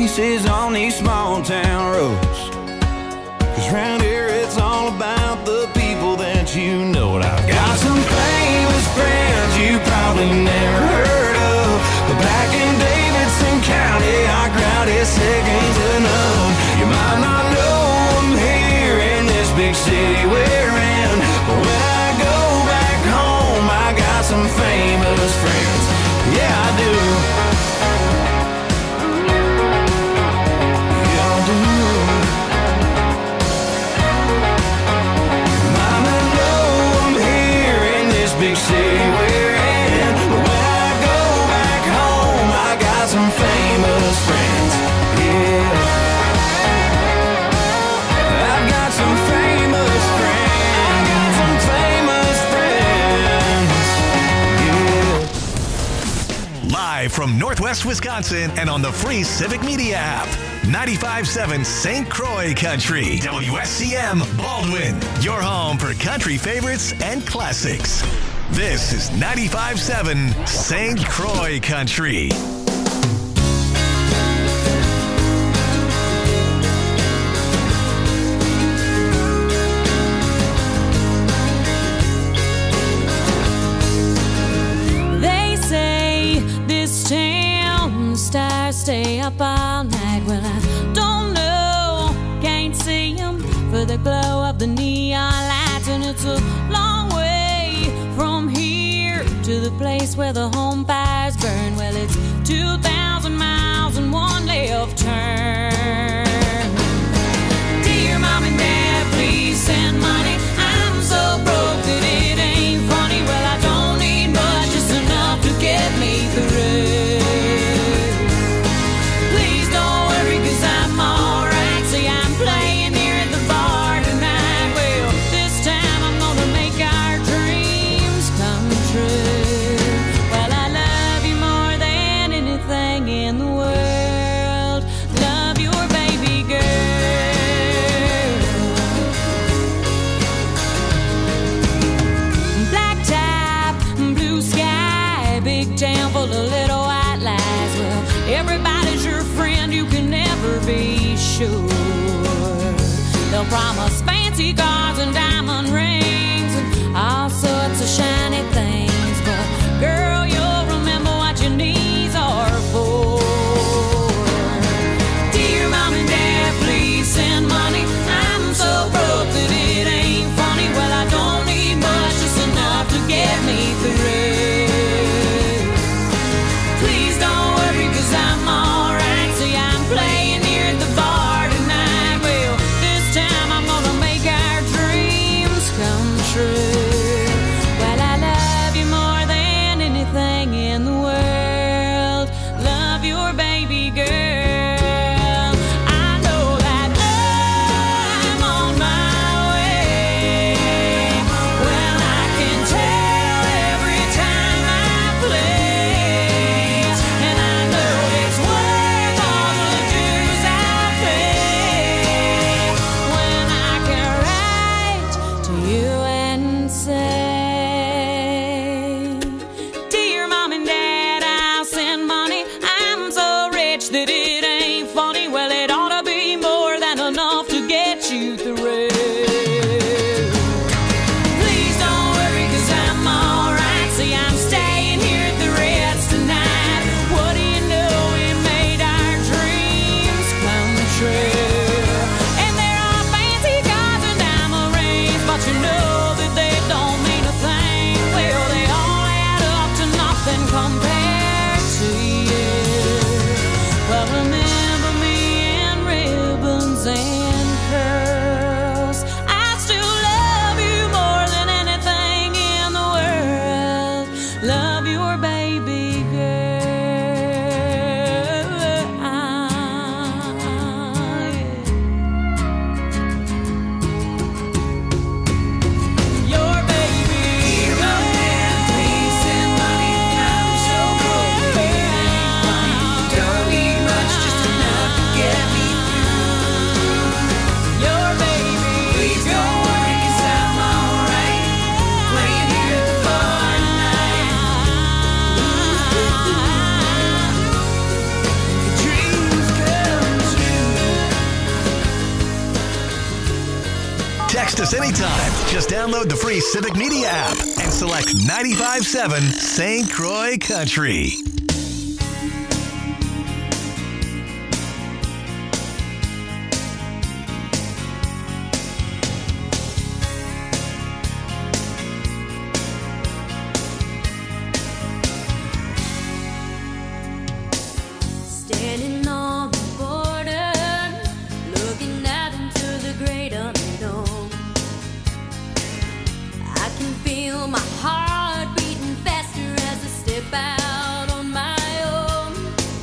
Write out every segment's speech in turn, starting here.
faces on these small town roads. 'Cause round here it's all about the people that you know. And I've got some famous friends you probably never heard of, but back in Davidson County, our crowd is second to none. You might not know them here in this big city we're in, but when I go back home, I got some famous friends. Yeah, I do. Yeah, I do. Might not know them here in this big city we're in, but when I go back home, I got some famous friends. Yeah, I've got some famous friends. I've got some famous friends. Yeah. Live from Northwest Wisconsin and on the free Civic Media app. 95.7 St. Croix Country. WSCM Baldwin. Your home for country favorites and classics. This is 95.7 St. Croix Country. They say this town stars stay up all night. Well, I don't know, can't see them for the glow of the neon lights. And it's a long way from here to the place where the home fires burn. Well, it's 2,000 miles and one left turn. Dear Mom and Dad, please send money. I'm so broke that it ain't funny. Well, I don't need much, just enough to get me through. Please don't worry, 'cause I'm alright. See, I'm playing here at the bar tonight. Well, this time I'm gonna make our dreams come true. Well, I love you more than anything in the world. Love your baby girl. Black top, blue sky, big town full of little white lies. Well, everybody's your friend, you can never be sure. They'll promise fancy cars and diamond rings and all sorts of shiny things, but girl, you'll remember what your knees are for. Dear Mom and Dad, please send money. I'm so broke that it ain't funny. Well, I don't need much, just enough to get me through. Please don't worry, 'cause I'm alright. See, I'm playing here at the bar tonight. Well, this time I'm gonna make our dreams come true. Well, I love you more than anything in the world. Love your baby girl. I know that I'm on my way. Well, I can tell every time I play, and I know it's worth all the dues I pay. When I can write to you and say, dear Mom and Dad, I'll send money. I'm so rich that it ain't funny. Well, it ought to be more than enough to get you through. Please don't worry, 'cause I'm alright. See, I'm staying here at the Ritz tonight. What do you know, we made our dreams come true. And there are fancy cars and diamond rings, but you know that they don't mean a thing. Well, they all add up to nothing compared to you. Well, remember me in ribbons and curls. I still love you more than anything in the world. Love your baby girl. Your baby girl. Please send money. I'm so broke that it ain't funny. Don't need much, just enough to get me through. Text us anytime. Just download the free Civic Media app and select 95.7 St. Croix Country. Standing on the border, looking out into the great unknown. I can feel my heart beating faster as I step out on my own.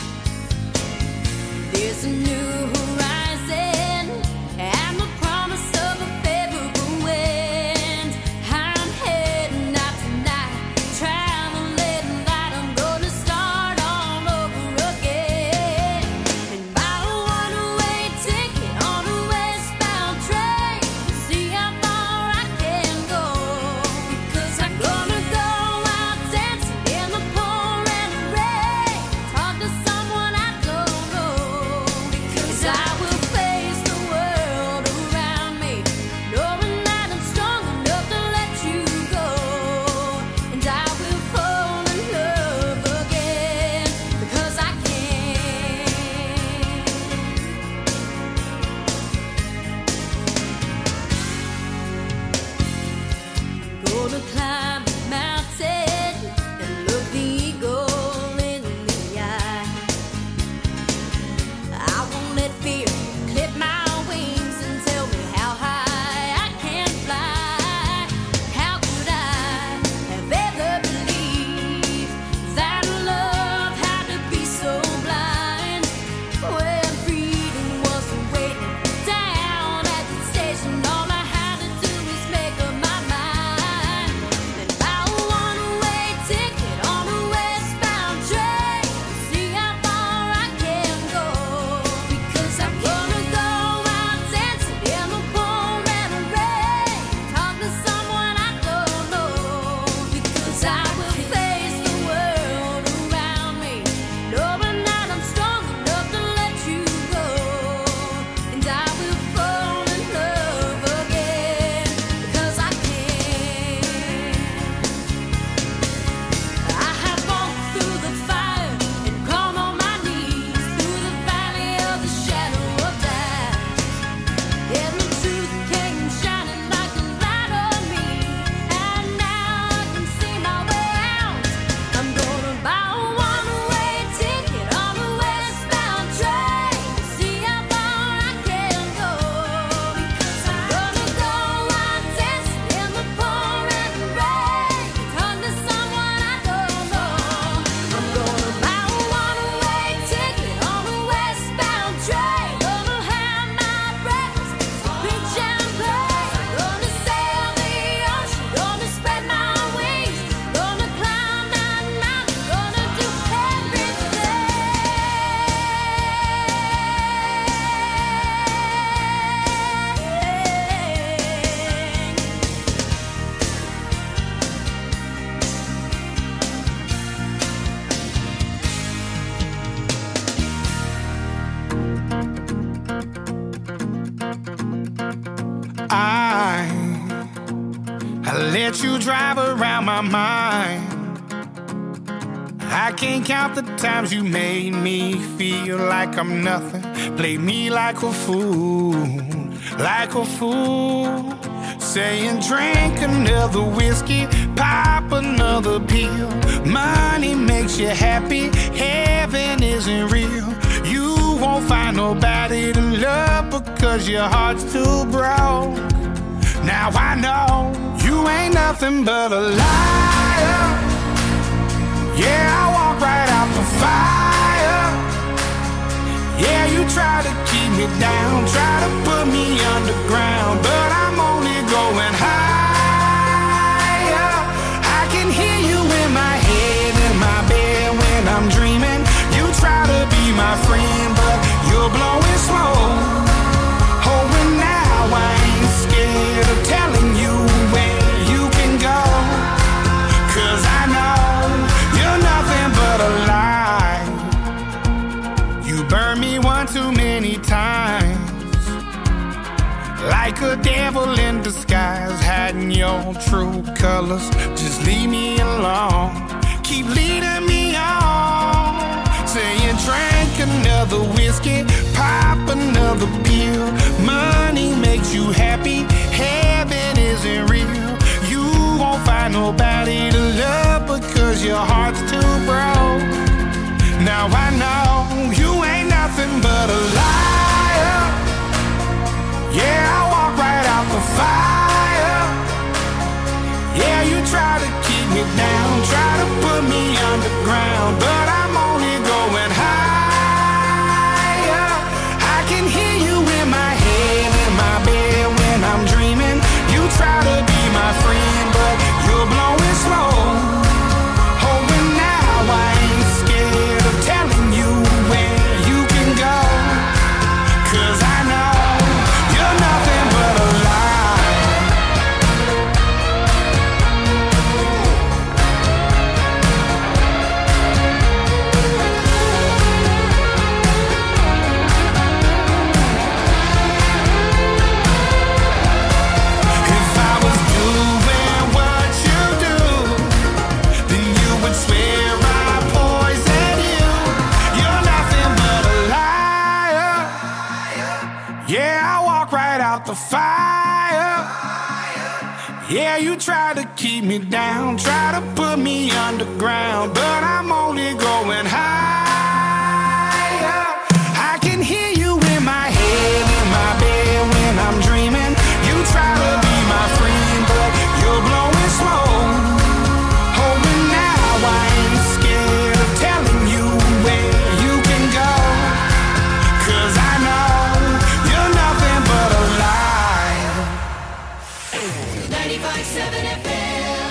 There's a new horizon and the promise of a favorable wind. I'm heading out tonight, traveling light. I'm gonna start all over again. And buy a one-way ticket on a westbound train. See how far I can go. Because I'm gonna go out dancing in the pouring rain. Talk to someone I don't know. Because I will face the world around me, knowing that I'm strong enough to let you go. And I will fall in love again. Because I can. Gonna climb the mountain and look the eagle in the eye. I won't let fear clip my wings and tell me how high I can fly. How could I have ever believed that love had to be so blind? When freedom wasn't waiting down at the station, all I had to do was make up my mind. And buy a one-way ticket on a westbound train. See how far I can go. Because I'm gonna go out dancing in the pouring rain. Talk to someone I don't know. Because I will face the world around me, knowing that I'm strong enough to let you go. And I will fall in love again. Because I can. I have walked through the fire and gone on my knees through the valley of the shadow of death. And the truth came shining like a light on me. And now I can see my way out. I'm gonna buy a one-way ticket on a westbound train. See how far I can go. Because I'm gonna go out dancing in the pouring rain. Talk to someone I don't know. I'm gonna buy a one-way ticket on a westbound train. Gonna have my breakfast, reach and play. Gonna sail the ocean, gonna spread my wings. Gonna climb that mountain, gonna do everything. I let you drive around my mind. I can't count the times you made me feel like I'm nothing. Play me like a fool, like a fool. Saying drink another whiskey, pop another pill. Money makes you happy, heaven isn't real. You won't find nobody to love because your heart's too broke. Now I know you ain't nothing but a liar. Yeah, I walk right out the fire. Yeah, you try to keep me down, try to put me underground, but I'm only going higher. I can hear you in my head, in my bed when I'm dreaming. You try to be my friend, but you're blowing smoke. Oh, and now I ain't scared of telling you where you can go. 'Cause I know you're nothing but a lie. You burned me one too many times. like a devil in disguise, hiding your true colors. Just leave me alone, keep leading me on, saying drink another whiskey, pop another pill. Money makes you happy, heaven isn't real. You won't find nobody to love because your heart's too broke. Now I know you ain't nothing but a liar. Yeah, I walk right out the fire. Yeah, you try to keep me down, try to put me underground, but I'm only going higher. I can hear you in my head, in my bed when I'm dreaming. You try to be my friend, but you're blowing smoke. Oh, and now I ain't scared of telling you where you can go, 'cause I know you're nothing but a lie. If I was doing what you do, then you would swear I poisoned you. You're nothing but a liar. Yeah, I walk right out the fire. Yeah, you try to keep me down, try to put me underground, but I'm only going higher. I can hear you in my head, in my bed when I'm dreaming. You try to be my friend, but you're blowing smoke. Oh, and now I ain't scared of telling you where you can go, 'cause I know you're nothing but a lie. 95.7 FM.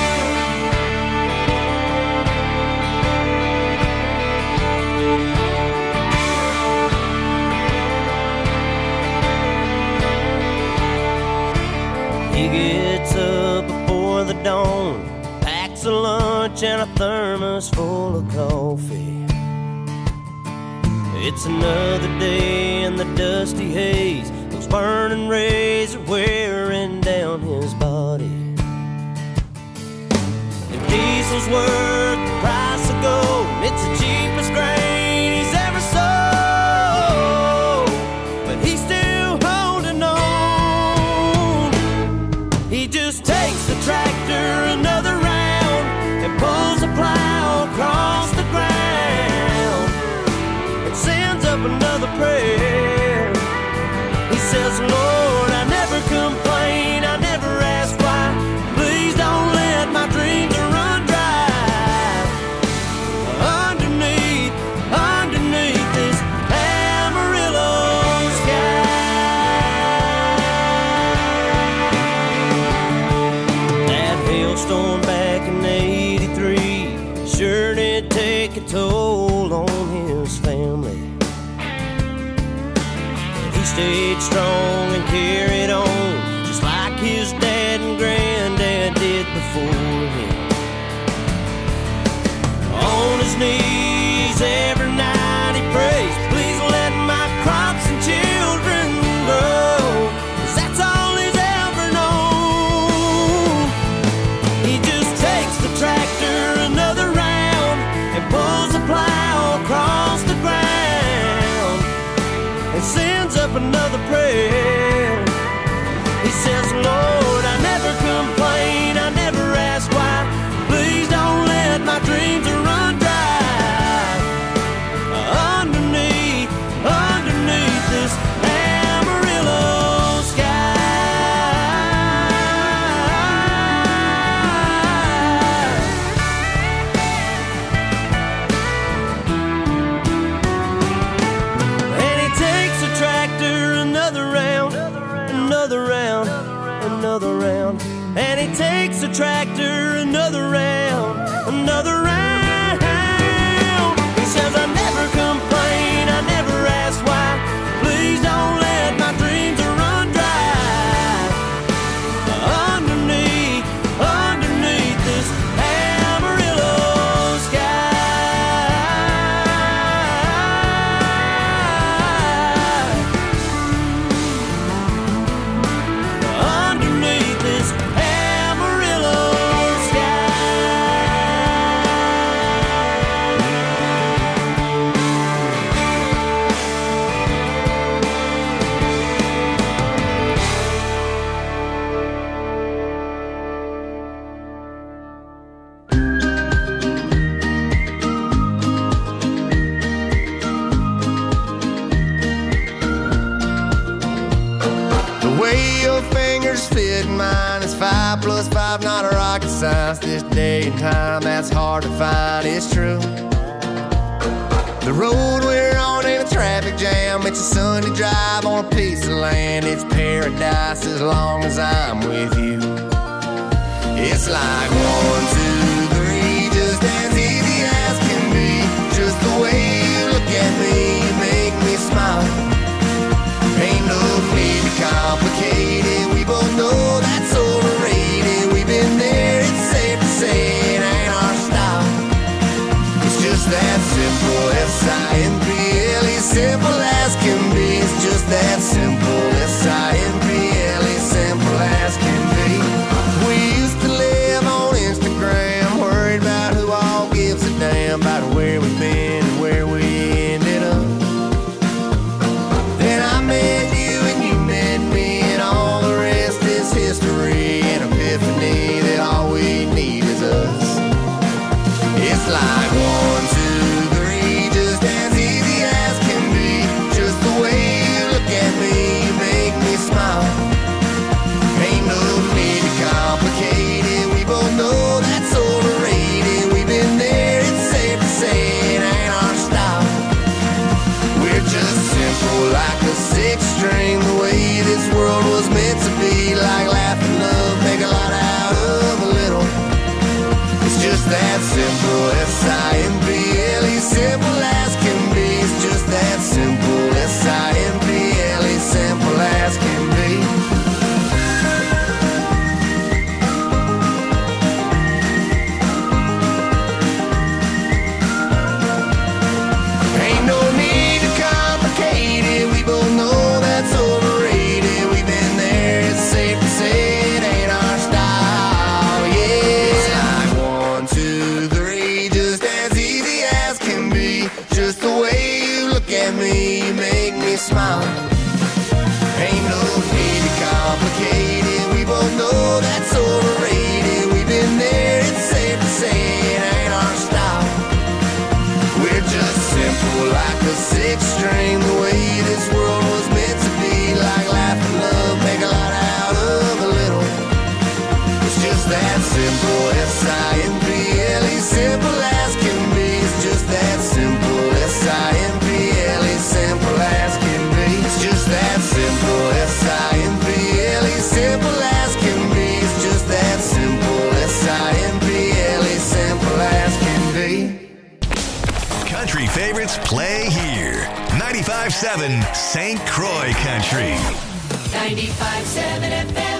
He gets up before the dawn, packs a lunch and a thermos full of coffee. It's another day in the dusty haze, those burning rays are wearing down his body. If diesel's worth the price of gold, it's the cheapest grain he's ever sold, but he's still holding on. He just takes the tractor another round and pulls the plow across the ground and sends up another prayer. He says, Lord, I never complain, I never ask why. Please don't let my dreams run dry. Underneath this Amarillo sky. That hailstorm back in '83 sure did take a toll on his family. He stayed strong and carried on, just like his dad and granddad did before him. On his knees every night he prays, please let my crops and children grow, 'cause that's all he's ever known. He just takes the tractor another round and pulls the plow across the ground and sends up another prayer. He says, Lord, I never complain, I never ask why. Please don't let my dreams run dry. Underneath this Amarillo And he takes the tractor another round, another round, another round. And he takes the tractor another round, another round. He says, I never complain, I never ask why. Please don't let my dreams run dry. Underneath this Amarillo sky. good mind. It's 5 plus 5, not a rocket science. This day and time, that's hard to find. It's true. The road we're on ain't a traffic jam. It's a Sunday drive on a piece of land. It's paradise as long as I'm with you. It's like 1, 2, 3, just as easy as can be. Just the way you look at me, you make me smile. Ain't no need to complicate it. We both know that's overrated. We've been there, it's safe to say it ain't our style. It's just that simple, S-I-M-P-L-E, simple as can be. It's just that simple, S-I-M-P-L-E, simple as can be. We used to live on Instagram, worried about who all gives a damn about where we've been and where we ended up. Then I met you and you met me, and all the rest is history. An epiphany that all we need is us. It's like 1, 2, 3, just as easy as can be. Just the way you look at me, you make me smile. Ain't no need to complicate it. We both know that's overrated. We've been there, it's safe to say it ain't our style. We're just simple like a 6-string, the way this world was meant to be. Like laughing love, make a lot out of a little. It's just that simple, S-I-M-P-L-E, simple as can be. It's just that simple, S-I-M-P-L-E, simple as can be. Ain't no need to complicate it. We both know that's overrated. We've been there, it's safe to say it ain't our style. Yeah, it's like 1, 2, 3, just as easy as can be. Just the way you look at me, you make me smile. Ain't no need to complicate it. We both know that's overrated. We've been there, it's safe to say it ain't our style. We're just simple like a 6-string, the way this world was meant to be. Like laughing love, make a lot out of a little. It's just that simple, S-I-M-P-L-E, simple as can be. It's just that simple, S-I-M-P-L-E, simple as can be. It's just that simple, S-I-M-P-L-E, simple as can be. It's just that simple, S-I-M-P-L-E, simple as can be. Country favorites play here. 95.7 St. Croix Country. 95.7 FM.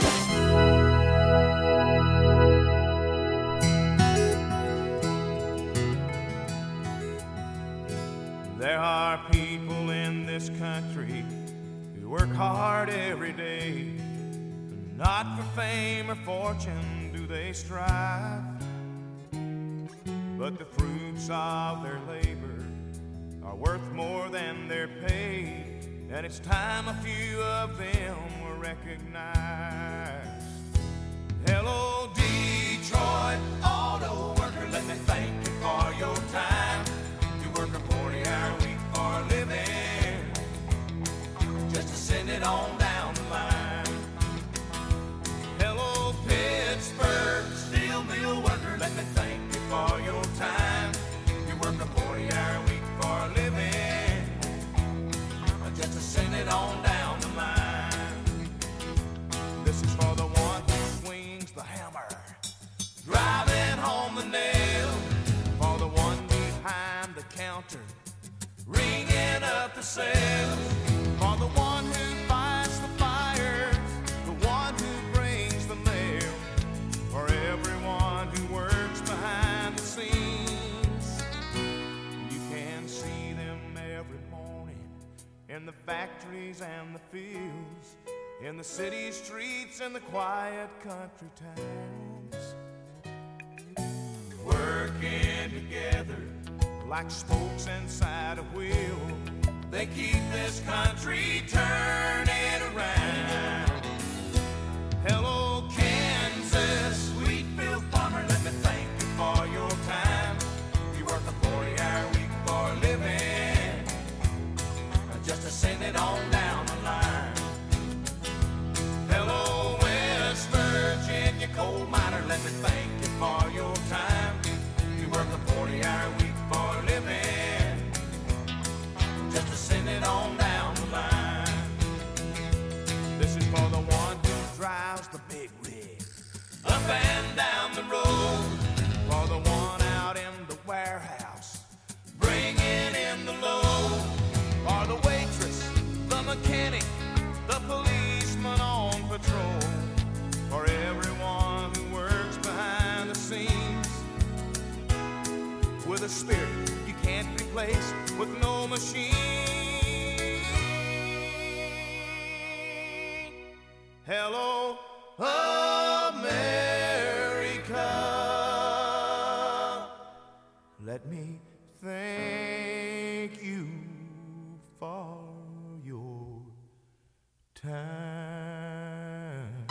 There are people in this country who work hard every day. Not for fame or fortune do they strive, but the fruits of their labor are worth more than they're paid. And it's time a few of them were recognized. Hello, Detroit auto worker, let me thank you for your time. You work a 40-hour week for a living, just to send it on down the line. Hello, Pittsburgh steel mill worker, let me thank you for your time. You work a 40-hour week for a living, just to send it on down the line. This is for the one who swings the hammer, driving home the nail. For the one behind the counter, ringing up the sales. For the one who fights the fires, the one who brings the mail. For everyone who works behind the scenes, you can see them every morning in the factories and the fields, in the city streets and the quiet country towns, working together like spokes inside a wheel. They keep this country turning around. Hello, Kansas, Wheatfield farmer, let me thank you for your time. You work a 40-hour week for a living, just to send it on down the line. Hello, West coal miner, let me thank you for your time. You work a 40-hour week for a living, just to send it on down the line. This is for the one who drives the big rig up and down the road, for the one out in the warehouse bringing in the load, for the waitress, the mechanic, the policeman on patrol, for everyone who works behind the scenes with a spirit you can't replace with no machine. Hello, America. Let me thank you for your time.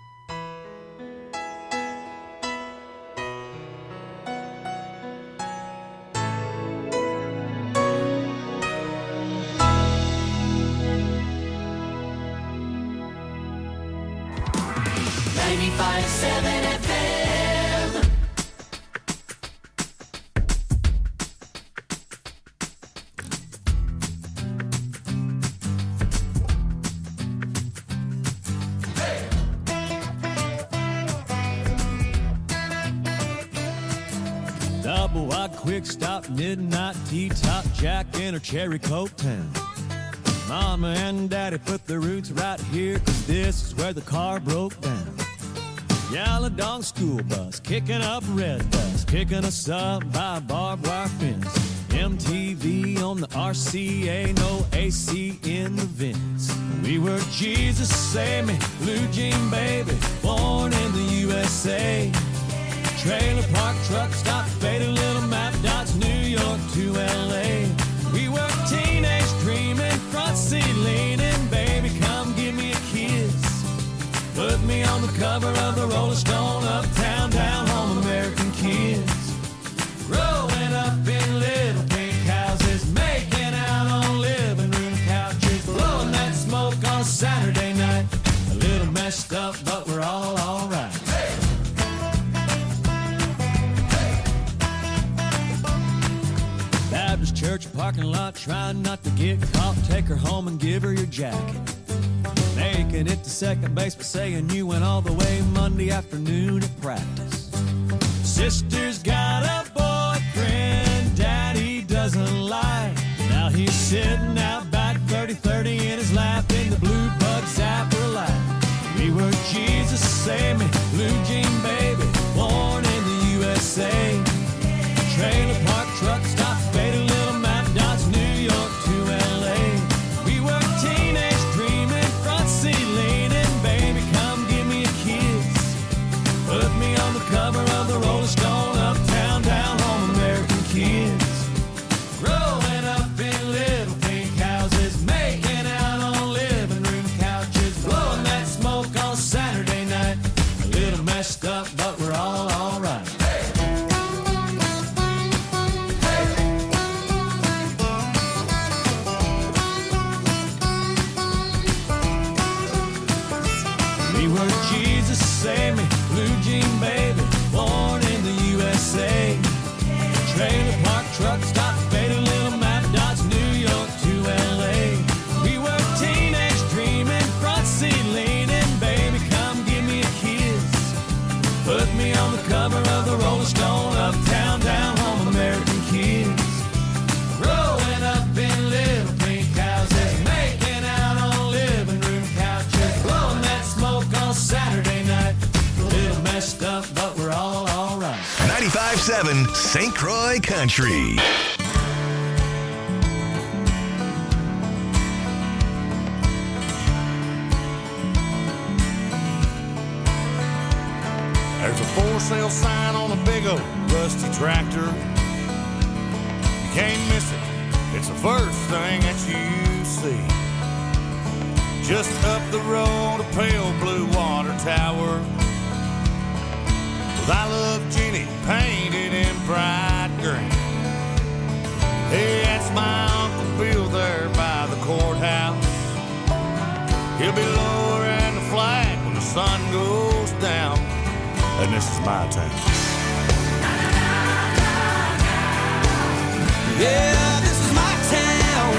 Double wide quick stop, midnight T-top Jack in her cherry coke town. Mama and Daddy put their roots right here, 'cause this is where the car broke down. Yellow dog school bus, kicking up red dust, picking us up by a barbed wire fence. MTV on the RCA, no AC in the vents. We were Jesus Save Me, Blue Jean Baby, born in the USA. Trailer park, truck stop, faded little map dots, New York to LA. We were teenage dreaming, front seat leaning, baby, come give me a kiss. Put me on the cover of the Rolling Stone, uptown, down home, American kids. Growing up in little pink houses, making out on living room couches, blowing that smoke on Saturday night. A little messed up, but we're all alright. Baptist church parking lot, trying not to get caught. Take her home and give her your jacket. Making it to second base, but saying you went all the way Monday afternoon at practice. Sister's got a boyfriend Daddy doesn't like. Now he's sitting out back, 30-30 in his lap, in the blue bug zapper light. We were Jesus Save Me, Blue Jean Baby, born in the USA. Trailer park, truck stop, faded little map dots, New York to LA. We were teenage dreaming, front seat leaning, baby, come give me a kiss. Put me on the cover of the Rolling Stone, uptown, down home, American kids. Growing up in little pink houses, making out on living room couches, blowing that smoke on Saturday night. A little messed up, but we're all alright. We were Jesus Save Me, Blue Jean Baby, born in the USA. Trailer park, truck stop, faded little map dots, New York to LA. We were teenage dreaming, front seat leaning, baby, come give me a kiss. Put me on the cover of the Rolling Stone, uptown, down home, American kids. Growing up in little pink houses, making out on living room couches, blowing that smoke on Saturday night. A little messed up, but we're all alright. 95.7 St. Croix Country. There's a for sale sign on a big old rusty tractor. You can't miss it, it's the first thing that you see. Just up the road, a pale blue water tower with I Love Jenny painted in bright green. Hey, that's my Uncle Bill there by the courthouse. He'll be lowering the flag when the sun goes down. and this is my town. Yeah, this is my town.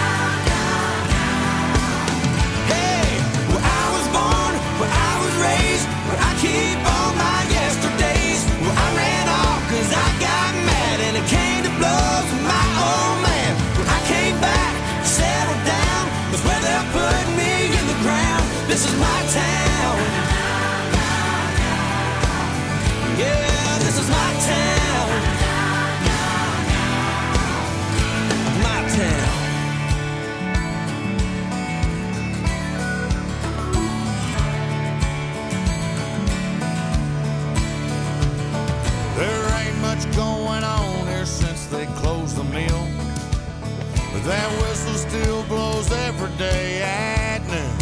Hey, where I was born, where I was raised, where I keep all my yesterdays, where I ran off 'cause I got mad and it came to blows with my old man. Where I came back, settled down, that's where they're putting me in the ground. This is my town. Yeah, this is my town. My town. There ain't much going on here since they closed the mill, but that whistle still blows every day at noon.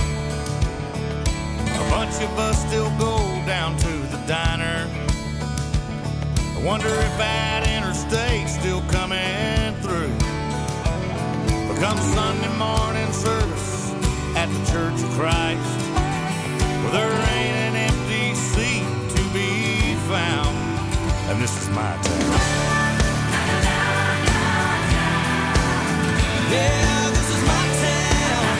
A bunch of us still go down to the diner. I wonder if that interstate's still coming through. But come Sunday morning service at the Church of Christ, well, there ain't an empty seat to be found, and this is my town. Yeah, this is my town.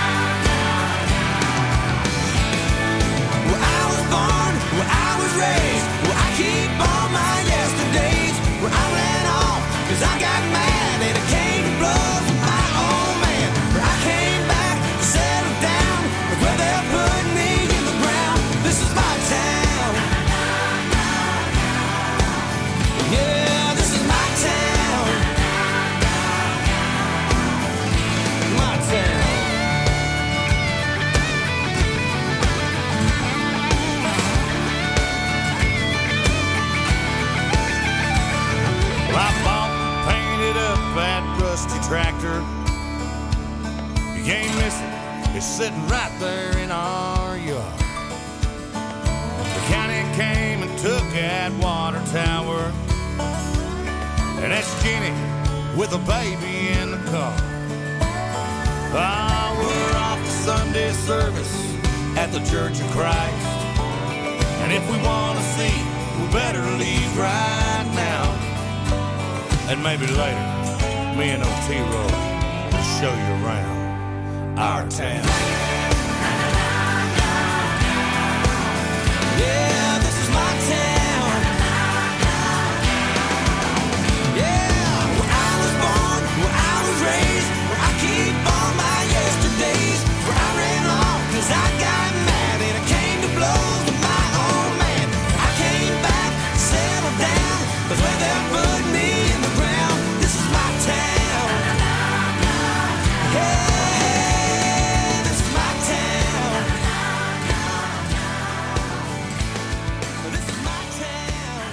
Where I was born, where I was raised, where I keep all my yesterdays, where I ran off 'cause I got mad and it came to blows with my old man. Where I came back, settled down, where they're putting me in the ground. This is my town. Yeah, this is my town. My town. Well, I bought and painted up that rusty tractor. You can't miss it. It's sitting right there in our yard. The county came and took that water tower, and that's Jenny with a baby in the car. Ah, we're off to Sunday service at the Church of Christ, and if we want to see, we better leave right now. And maybe later, me and Otero will show you around our town. Yeah, this is my town. Yeah, where I was born, where I was raised, where I keep all my yesterdays, where I ran off 'cause I got mad and it came to blows with my old man. I came back, settled down, that's where they're putting me in the ground. This is my town. Yeah, this is my town. This is my town.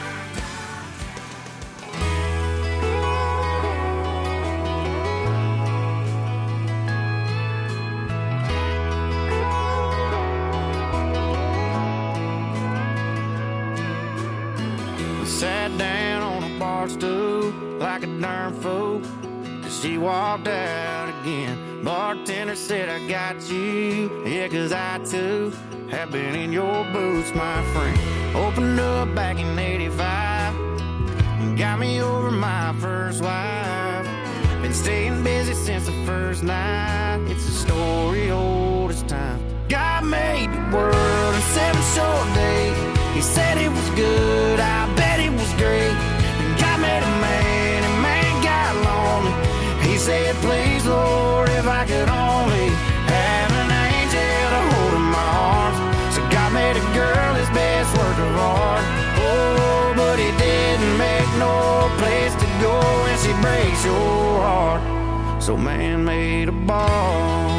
We sat down on a bar stool like a darn fool, 'cause she walked out again. Bartender said, I got you, yeah, 'cause I too have been in your boots, my friend. Opened up back in 85, got me over my first wife. Been staying busy since the first night. It's a story old as time. God made the world in 7 short days. He said it was good, I bet it was great. Then God made a man, and man got lonely. He said, please, Lord, if I could only have an angel to hold in my arms. So God made a girl his best work of art. Oh, but he didn't make no place to go when she breaks your heart. So man made a bar.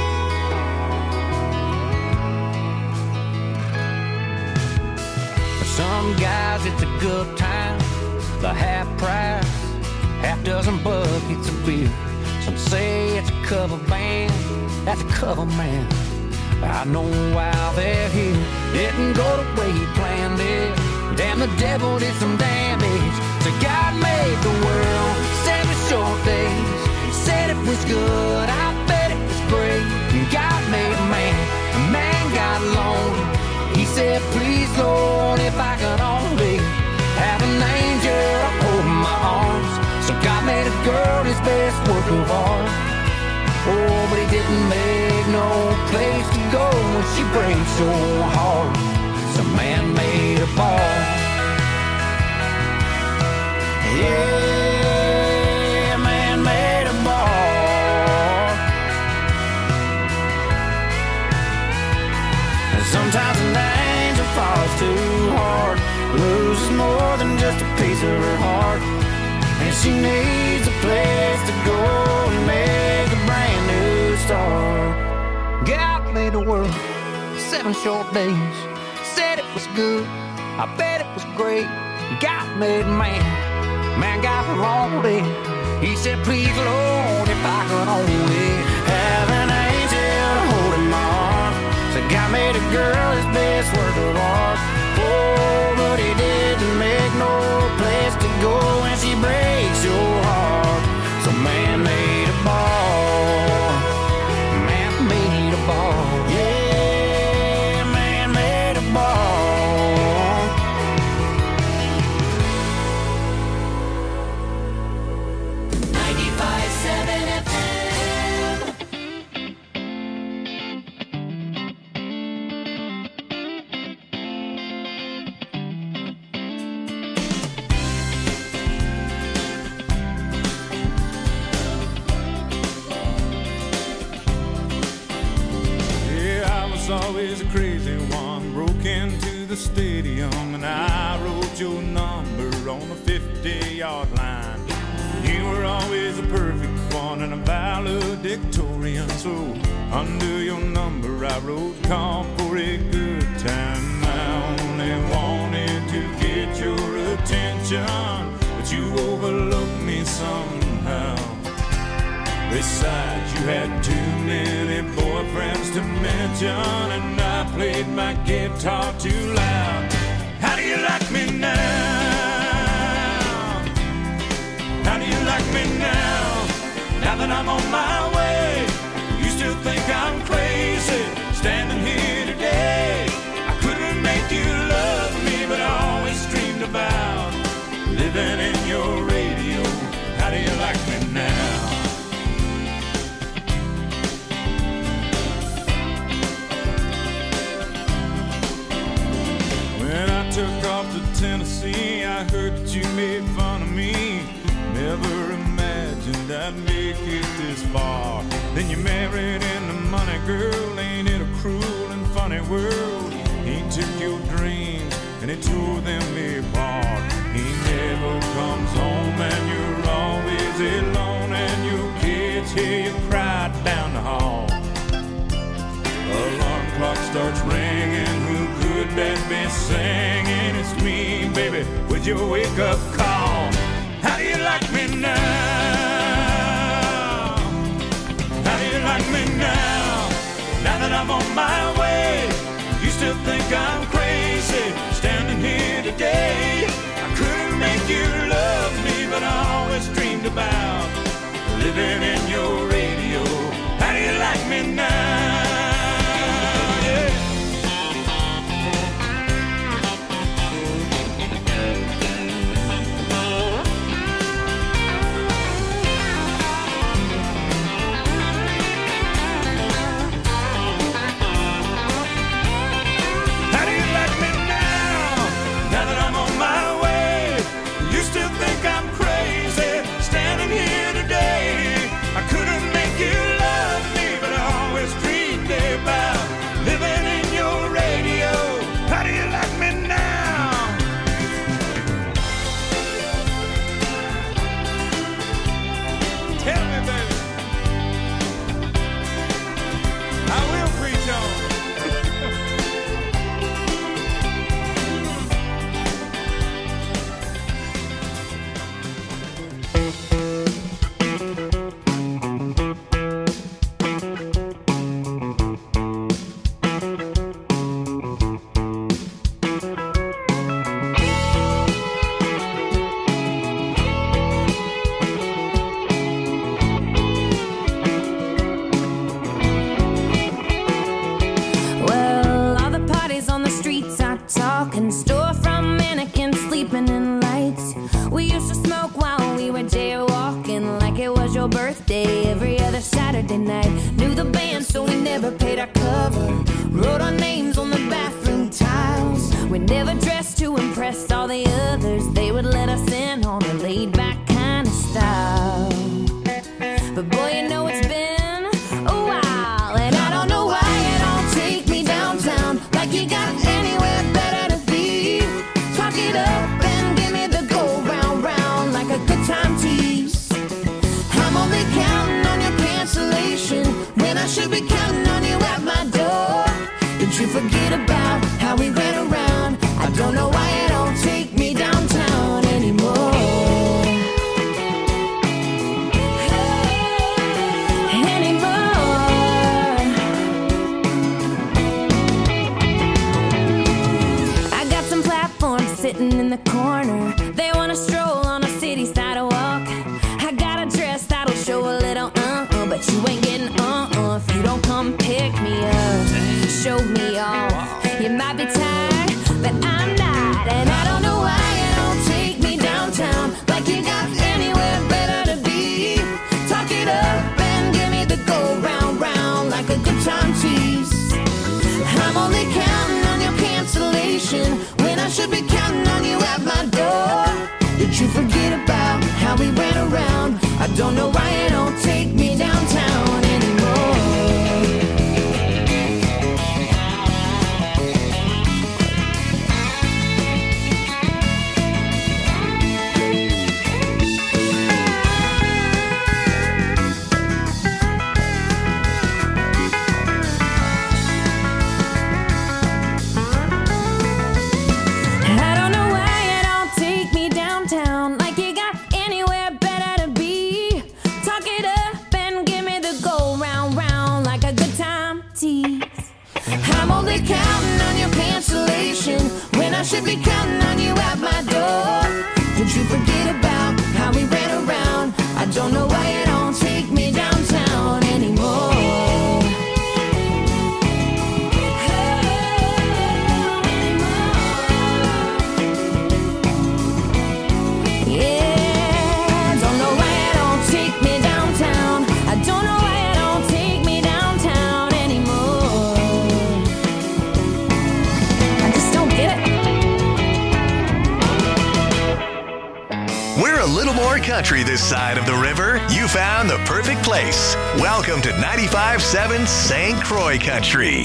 Some guys, it's a good time, the half price, half dozen buckets of beer. Some say it's a cover band, that's a cover man. I know why they're here. Didn't go the way he planned it. Damn, the devil did some damage. So God made the world 7 short days. Said it was good, I bet it was great. God made a man got lonely. He said, please, Lord, didn't make no place to go when she breaks your heart. Some man made a ball. Yeah, man made a ball. And sometimes an angel falls too hard, loses more than just a piece of her heart, and she needs a place to go and make a brand new start. God made the world 7 short days, said it was good, I bet it was great. God made man, man got lonely. He said, please Lord, if I could only have an angel holding my arm. So God made a girl his best work of art. Oh, but he didn't make no place to go when she breaks your heart. So man made a ball. Man made a ball. Yeah, man made a ball. 95.7 FM. Yeah, I was always a crazy one. Broke into the stadium and I wrote your number on the 50-yard line. You were always a perfect one and a valedictorian. So under your number I wrote, call for a good time. I only wanted to get your attention, but you overlooked me somehow. Besides, you had too many boyfriends to mention, and I played my guitar too loud. How do you like me now? How do you like me now? Now that I'm on my way, you still think I'm crazy, standing here today. I couldn't make you love me, but I always dreamed about living in your radio. How do you like me now? When I took off to Tennessee, I heard that you made fun of me. Never imagined I'd make it this far. Then you married into money, girl. Ain't it a cruel and funny world? He took your dreams and he tore them apart. He never comes home and you're always alone, and your kids hear you cry down the hall. Alarm clock starts ringing. Who could that be singing? It's me, baby, with your wake-up call. How do you like me now? How do you like me now? Now that I'm on my way, you still think I'm crazy, standing here today. I couldn't make you love me, but I always dreamed about living in your radio. How do you like me now? Think I'm crazy, standing here today. I couldn't make don't know why you don't take me downtown anymore. Sitting in the corner, they wanna stroll on a city sidewalk. I got a dress that'll show a little but you ain't getting if you don't come pick me up, show me off. You might be tired, but I'm not, and I don't know why you don't take me downtown like you got anywhere better to be. Talk it up and give me the go round round like a good time tease. I'm only counting on your cancellation when I should be counting on you at my door. Did you forget about how we ran around? I don't know why you don't take me downtown anymore. Counting on your cancellation when I should be counting on you at my door. Did you forget about how we ran around? I don't know why you don't take me downtown anymore. Yeah, don't know why you don't take me downtown. I don't know why you don't take me downtown anymore. We're a little more country this side of the river. You found the perfect place. Welcome to 95.7 St. Croix Country.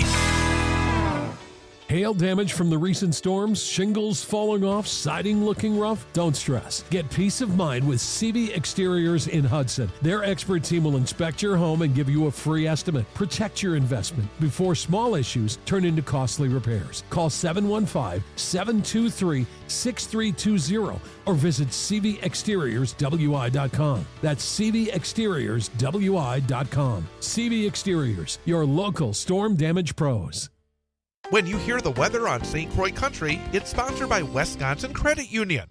Hail damage from the recent storms, shingles falling off, siding looking rough? Don't stress. Get peace of mind with CV Exteriors in Hudson. Their expert team will inspect your home and give you a free estimate. Protect your investment before small issues turn into costly repairs. Call 715-723-6320 or visit cvexteriorswi.com. That's cvexteriorswi.com. CV Exteriors, your local storm damage pros. When you hear the weather on St. Croix Country, it's sponsored by Wisconsin Credit Union.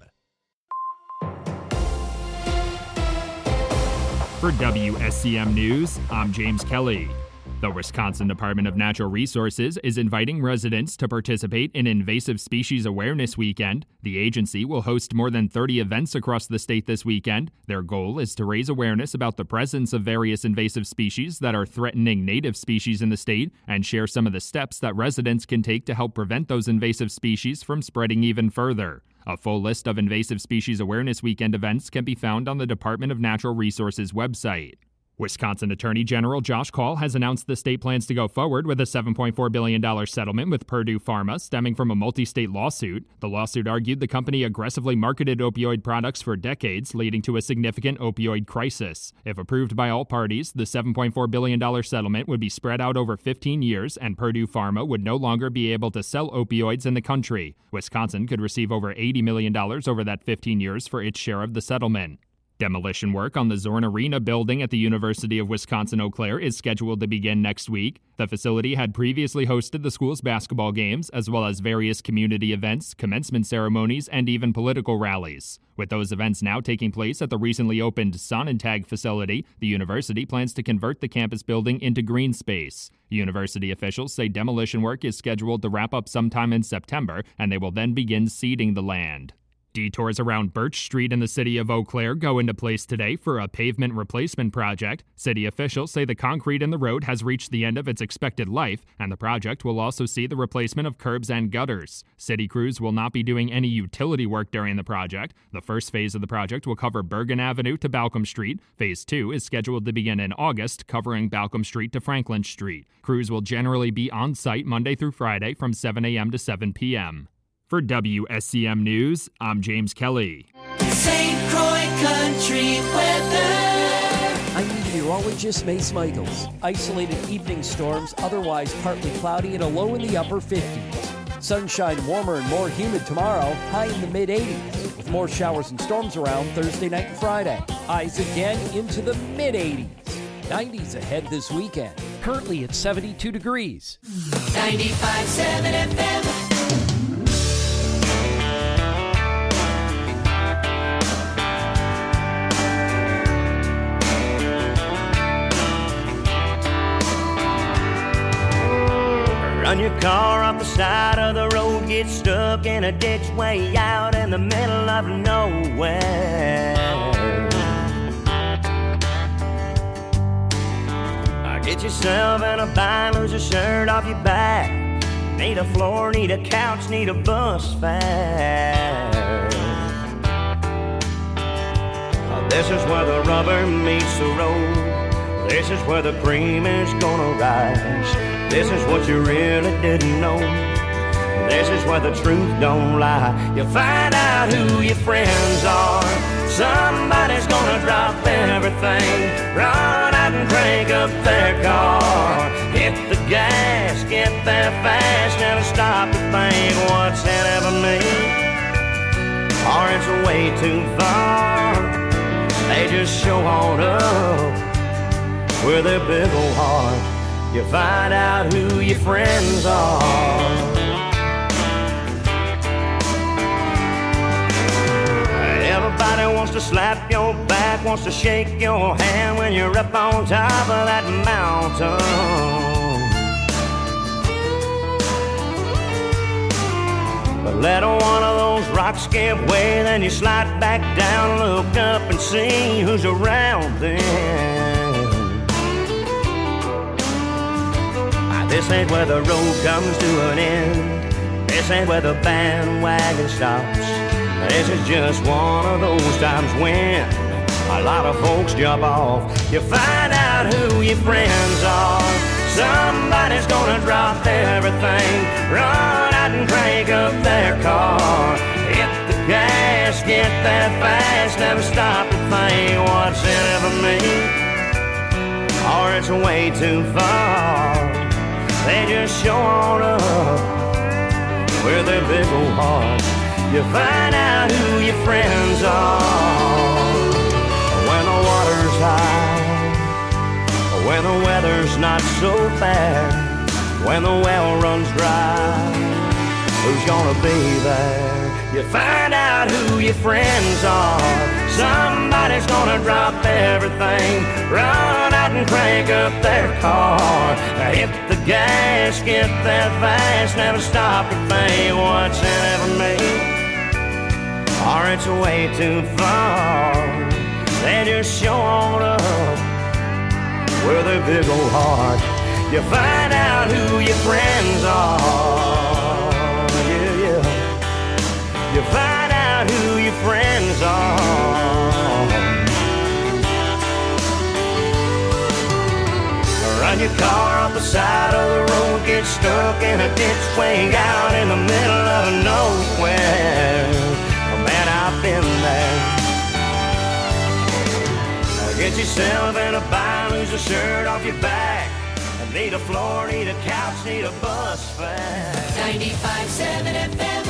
For WSCM News, I'm James Kelly. The Wisconsin Department of Natural Resources is inviting residents to participate in Invasive Species Awareness Weekend. The agency will host more than 30 events across the state this weekend. Their goal is to raise awareness about the presence of various invasive species that are threatening native species in the state and share some of the steps that residents can take to help prevent those invasive species from spreading even further. A full list of Invasive Species Awareness Weekend events can be found on the Department of Natural Resources website. Wisconsin Attorney General Josh Kaul has announced the state plans to go forward with a $7.4 billion settlement with Purdue Pharma stemming from a multi-state lawsuit. The lawsuit argued the company aggressively marketed opioid products for decades, leading to a significant opioid crisis. If approved by all parties, the $7.4 billion settlement would be spread out over 15 years, and Purdue Pharma would no longer be able to sell opioids in the country. Wisconsin could receive over $80 million over that 15 years for its share of the settlement. Demolition work on the Zorn Arena building at the University of Wisconsin-Eau Claire is scheduled to begin next week. The facility had previously hosted the school's basketball games, as well as various community events, commencement ceremonies, and even political rallies. With those events now taking place at the recently opened Sonnentag facility, the university plans to convert the campus building into green space. University officials say demolition work is scheduled to wrap up sometime in September, and they will then begin seeding the land. Detours around Birch Street in the city of Eau Claire go into place today for a pavement replacement project. City officials say the concrete in the road has reached the end of its expected life, and the project will also see the replacement of curbs and gutters. City crews will not be doing any utility work during the project. The first phase of the project will cover Bergen Avenue to Balcom Street. Phase 2 is scheduled to begin in August, covering Balcom Street to Franklin Street. Crews will generally be on site Monday through Friday from 7 a.m. to 7 p.m. For WSCM News, I'm James Kelly. St. Croix Country weather. I'm meteorologist Mace Michaels. Isolated evening storms, otherwise partly cloudy and a low in the upper 50s. Sunshine warmer and more humid tomorrow, high in the mid-80s, with more showers and storms around Thursday night and Friday. Highs again into the mid-80s. 90s ahead this weekend. Currently at 72 degrees. 95.7 FM. Run your car off the side of the road, get stuck in a ditch way out in the middle of nowhere. Get yourself in a bind, lose a shirt off your back. Need a floor, need a couch, need a bus fare. This is where the rubber meets the road. This is where the cream is gonna rise. This is what you really didn't know. This is where the truth don't lie. You find out who your friends are. Somebody's gonna drop everything, run out and crank up their car. Hit the gas, get there fast, never stop to think what's in it for me, or it's way too far. They just show on up with their big old heart. You find out who your friends are. Everybody wants to slap your back, wants to shake your hand when you're up on top of that mountain. But let one of those rocks give way, then you slide back down, look up and see who's around then. This ain't where the road comes to an end. This ain't where the bandwagon stops. This is just one of those times when a lot of folks jump off. You find out who your friends are. Somebody's gonna drop everything, run out and crank up their car. Hit the gas, get there fast, never stop to think what's in it for me, or it's way too far. They just show on up with their big old heart. You find out who your friends are when the water's high, when the weather's not so bad, when the well runs dry. Who's gonna be there? You find out who your friends are. Somebody's gonna drop everything, run out and crank up their car. Hit the gas, get there fast, never stop to think what's in it for me, or it's way too far. They just show on up with their big old heart. You find out who your friends are. Yeah, yeah. You find out who your friends are. Run your car off the side of the road, get stuck in a ditch way out in the middle of nowhere. Man, I've been there. Get yourself in a bind, lose a shirt off your back. Need a floor, need a couch, need a bus fare. 95.7 FM.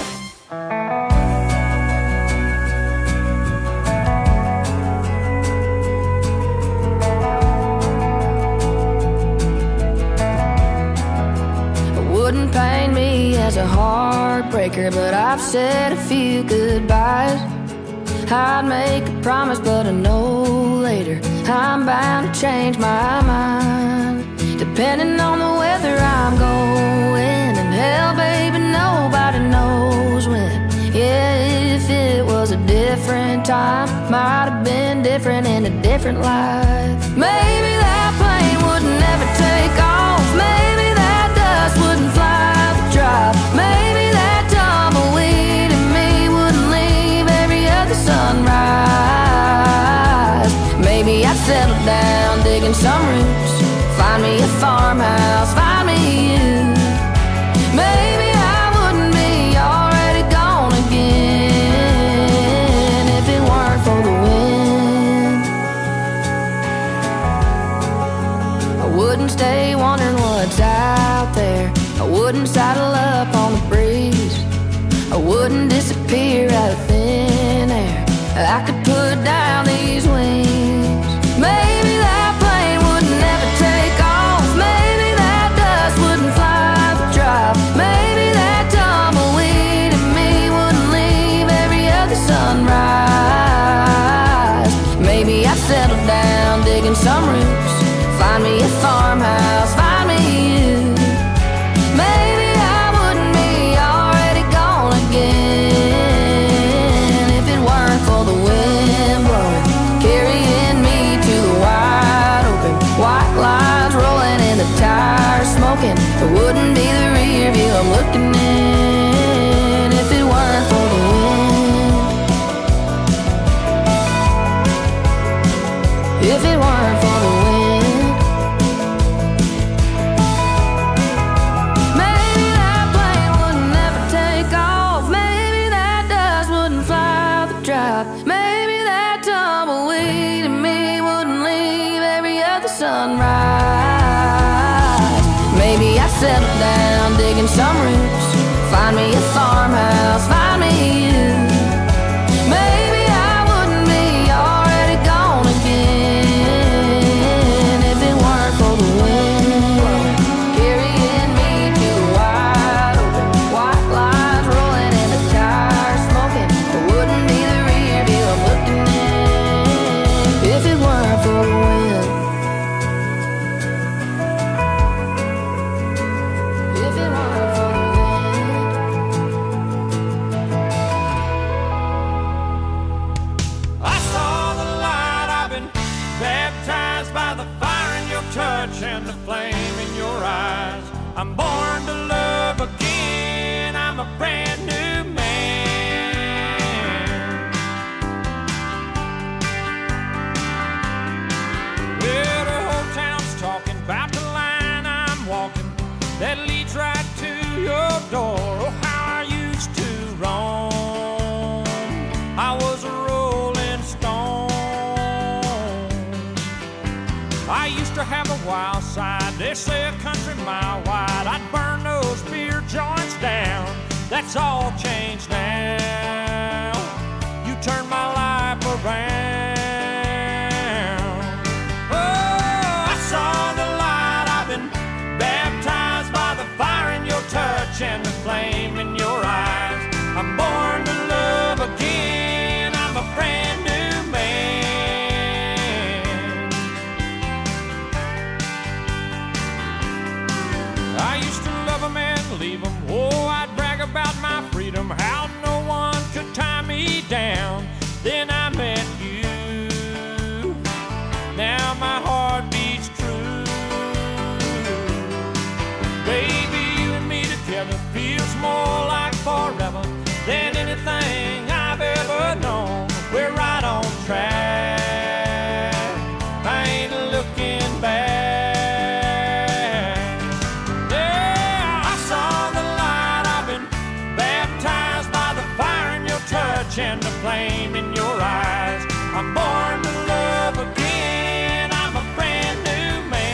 Wouldn't paint me as a heartbreaker, but I've said a few goodbyes. I'd make a promise, but I know later I'm bound to change my mind. Depending on the weather I'm going, and hell, baby, nobody knows when. Yeah, if it was a different time, might have been different in a different life. Maybe that plane would never take off. Maybe that dust wouldn't fly the drive. Maybe that tumbleweed in me wouldn't leave every other sunrise. Maybe I'd settle down digging some roots, find me a farmhouse, find me you. Maybe I wouldn't be already gone again if it weren't for the wind. I wouldn't stay wondering what's out there. I wouldn't saddle up on the breeze. I wouldn't disappear out of thin air. I could put down these wings. Maybe that plane wouldn't ever take off. Maybe that dust wouldn't fly the drop. Maybe that tumbleweed in me wouldn't leave every other sunrise. Maybe I'd settle down digging some roots. Find me a farmhouse, find me you. Maybe I wouldn't be already gone again if it weren't for the wind blowing, carrying me to the wide open. White lines rolling and the tires smoking. It wouldn't be the rear view I'm looking in if it weren't for the wind. If it weren't for the wind. Maybe that tumbleweed in me wouldn't leave every other sunrise. Maybe I'd settle down digging some roots. Find me a farmhouse, find me you. Maybe I wouldn't be already gone again if it weren't for the wind carrying me to the wide open. White lines rolling and the tires smoking. It wouldn't be the I'm looking in if it weren't for the wind. If it weren't for the wind. I saw the light. I've been baptized by the fire in your touch and the flame in your eyes. I'm born to love again. I'm a brand new man. Talking about the line I'm walking that leads right to your door. Oh, how I used to roam. I was a rolling stone. I used to have a wild side. They say a country mile wide. I'd burn those beer joints down. That's all changed now. You turned my life around. And the flame in your eyes. I'm born to love again. I'm a brand new man. I used to love 'em and leave 'em. Oh, I'd brag about my freedom, how no one could tie me down. Then I met you. Now my heart beats true. Baby, together feels more like forever than anything I've ever known. We're right on track. I ain't looking back. Yeah, I saw the light. I've been baptized by the fire in your touch and the flame in your eyes. I'm born to love again. I'm a brand new man.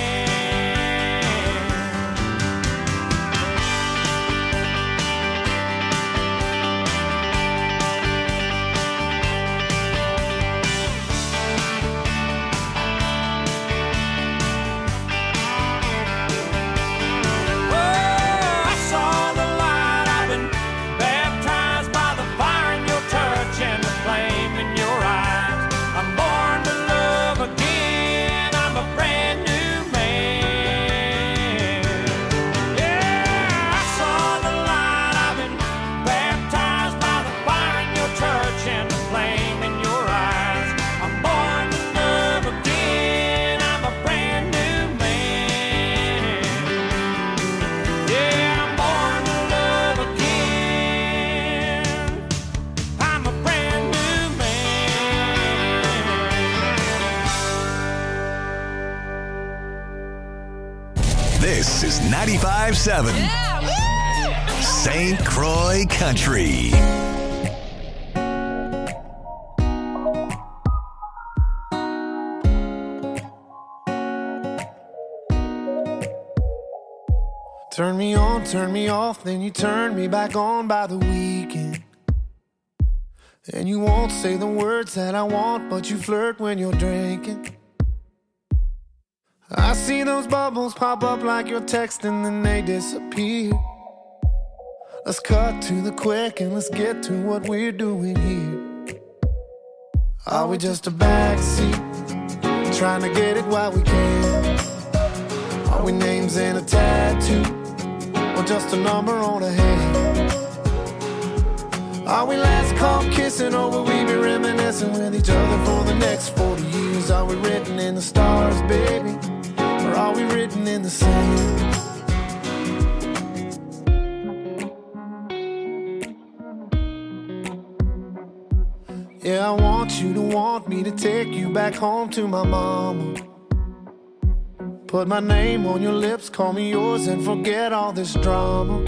This is 95.7 St. Croix Country. Turn me on, turn me off, then you turn me back on by the weekend. And you won't say the words that I want, but you flirt when you're drinking. I see those bubbles pop up like you're texting, then they disappear. Let's cut to the quick and let's get to what we're doing here. Are we just a backseat, trying to get it while we can? Are we names in a tattoo, or just a number on a hand? Are we last call kissing, or will we be reminiscing with each other for the next 40 years? Are we written in the stars, baby, or are we written in the sand? Yeah, I want you to want me to take you back home to my mama. Put my name on your lips, call me yours, and forget all this drama.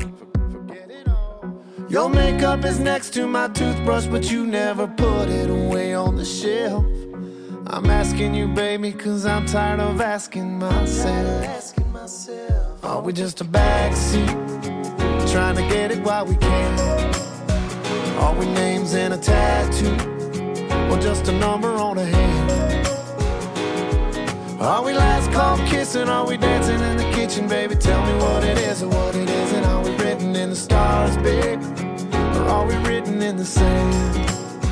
Your makeup is next to my toothbrush, but you never put it away on the shelf. I'm asking you, baby, cause I'm tired of asking myself. Are we just a backseat, trying to get it while we can? Are we names in a tattoo, or just a number on a hand? Are we last call kissing? Are we dancing in the kitchen, baby? Tell me what it is or what it isn't. Are we written in the stars, baby, or are we written in the sand?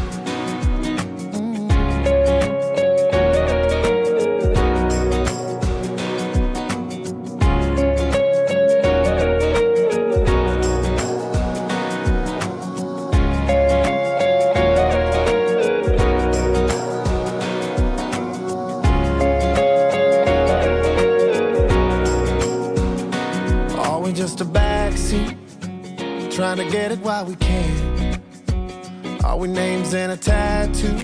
Just a backseat, trying to get it while we can. Are we names in a tattoo,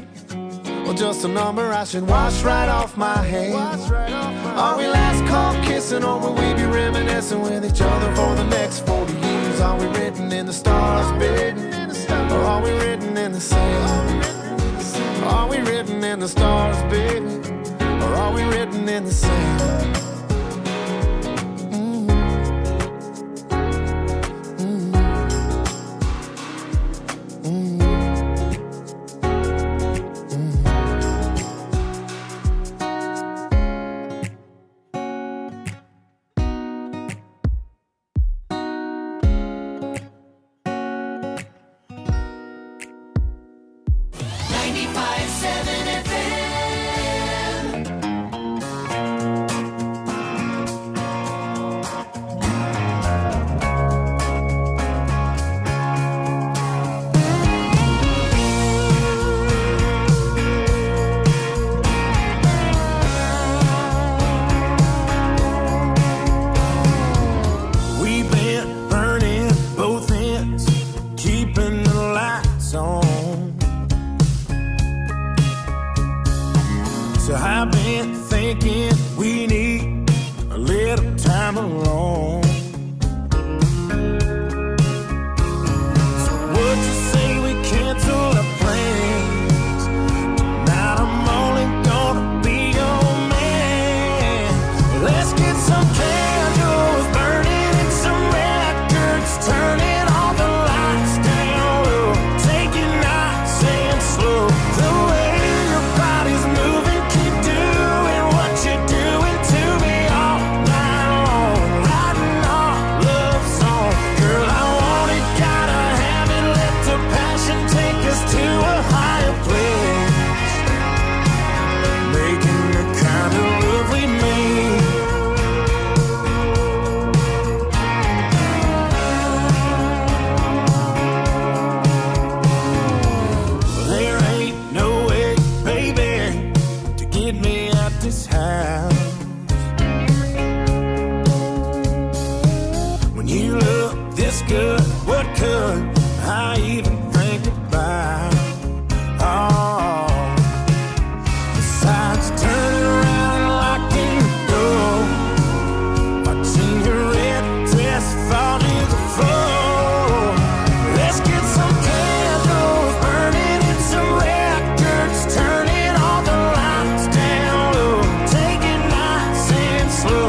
or just a number I should wash right off my hands? Are we last call kissing, or will we be reminiscing with each other for the next 40 years? Are we written in the stars, baby, or are we written in the sand? Are we written in the stars, baby, or are we written in the sand?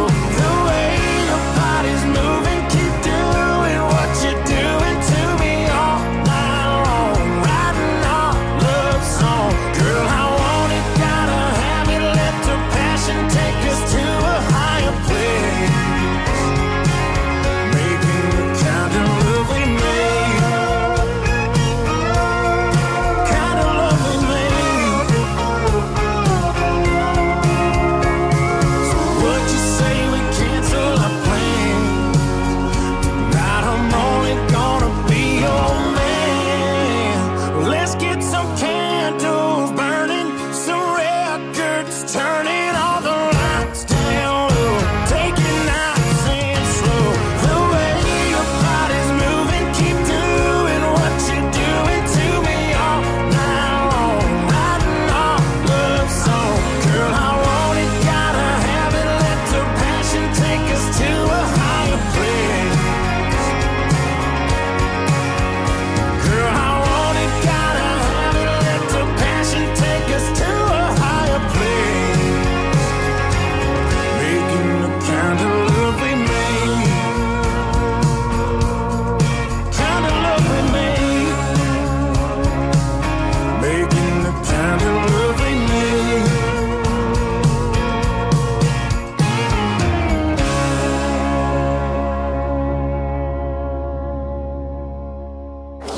The way your body's moving, keep doing what you're doing to me.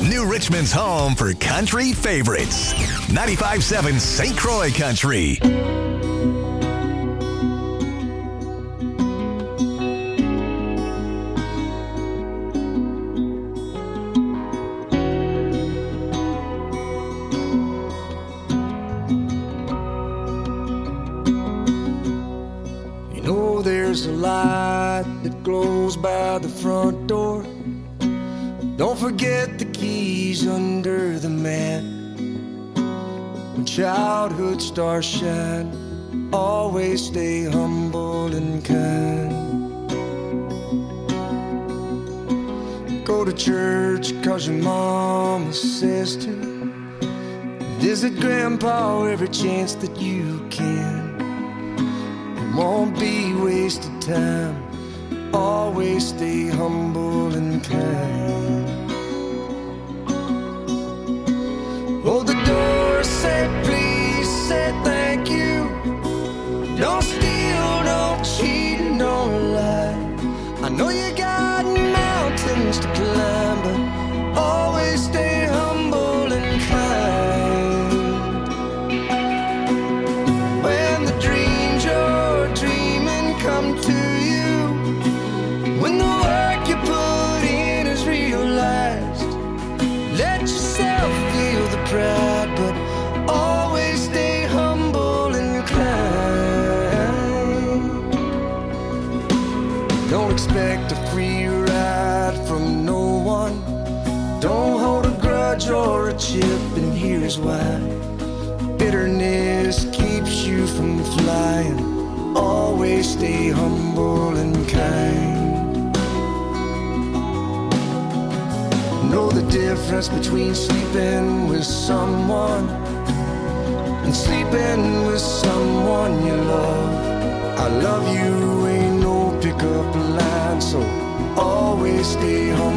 New Richmond's home for country favorites. 95.7 St. Croix Country. You know there's a light that glows by the front door. Don't forget the keys under the mat. When childhood stars shine, always stay humble and kind. Go to church 'cause your mama says to. Visit grandpa every chance that you can. It won't be wasted time. Always stay humble and kind. Hold the door, say please, say thank you. Don't steal, don't cheat, and don't lie. I know you got mountains to climb, but always stay humble and kind. When the dreams you're dreaming come to you, when the work you put in is realized, let yourself feel the pride, but always stay humble and kind. Don't expect a free ride from no one. Don't hold a grudge or a chip, and here's why. Bitterness keeps you from flying. Always stay humble and kind. Know the difference between sleeping with someone and sleeping with someone you love. I love you ain't no pickup line, so always stay humble